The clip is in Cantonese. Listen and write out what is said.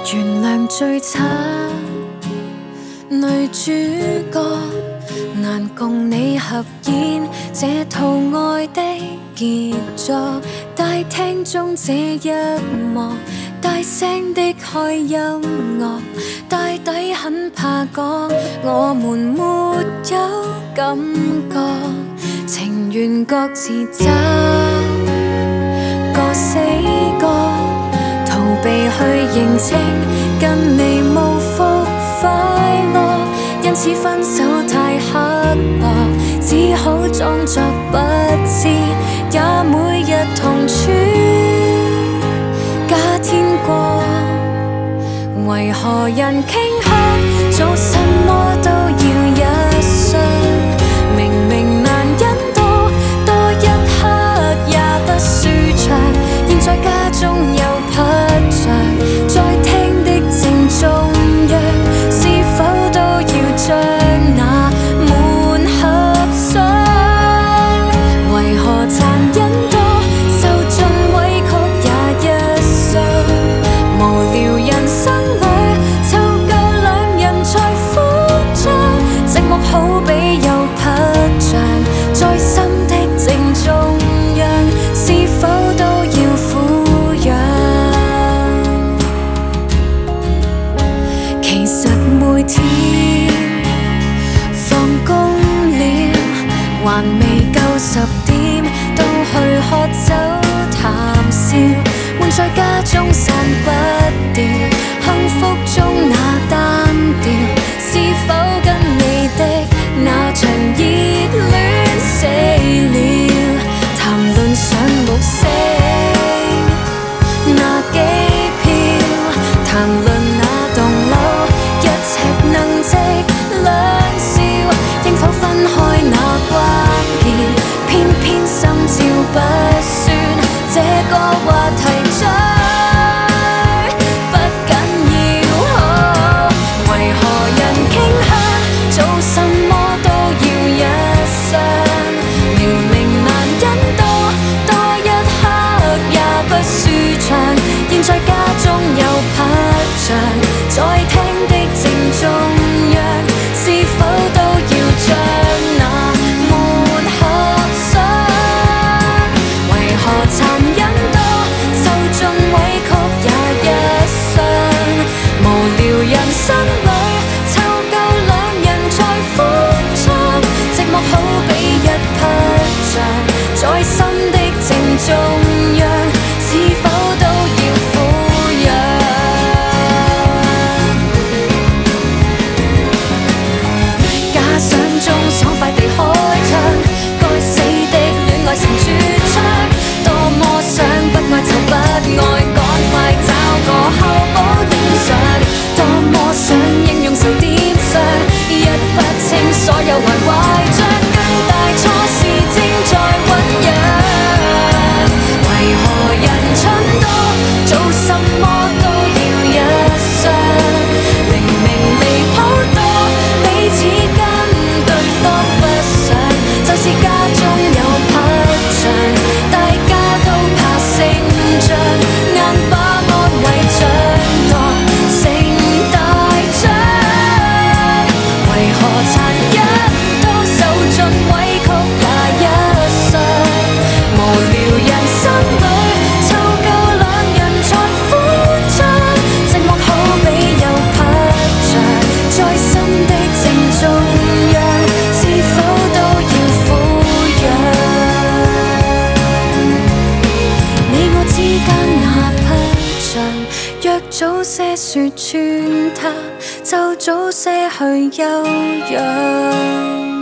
原諒最慘，女主角難共你合演這套愛的傑作。大廳中這一幕，大聲的開音樂，大抵很怕講我們沒有感覺，情願各自找個死角，逃避去認清跟你無復快樂，因此分手太刻薄，只好裝作不知，也每日同處假天國。為何人傾向做什麼都要一雙，明明難忍多一刻也不舒暢，現在家中有拍場，在廳的正中央，是否都要將那門合上？為何殘忍多受盡委屈也一雙，無聊人生裏湊夠兩人才歡暢，寂寞好比有拍場，在心的正中央，是否都要撫養？其實每天放工了，還未夠10點，都去喝酒談笑，悶在家中散不掉，幸福中那單調，是否跟你的那場熱戀死了？談論上木星那機票，談論那棟樓一尺能值兩兆，應否分開那關鍵，偏偏心照不宣，這個話題最不緊要。為何人傾向做什麼都要一雙，明明難忍多一刻也不舒暢，現在家中有拍場，在廳的正中央，是否都要將那門合上？為何殘忍多受盡委屈也一雙，無聊人生裏湊夠兩人才歡暢，寂寞好比一拍場，在心的正中央，是否都要撫養？假想中爽快地開槍，該死的戀愛成絕唱，多麼想不愛就不愛，趕快找個後補頂上，多麼想應用手點上，一不清所有壞壞帳，更大錯事正在醞釀。為何人蠢多做什麼都要一雙，明明離譜多彼此跟對方不想，就是家中有拍場，大家都怕成長，硬把安慰掌當成大獎。為何殘忍都受盡委屈也一雙，無聊人生裏湊夠兩人才歡暢，寂寞好比有拍場，在心的正中央，是否都要撫養？你我之間那拍場，若早些說穿它，就早些去休養。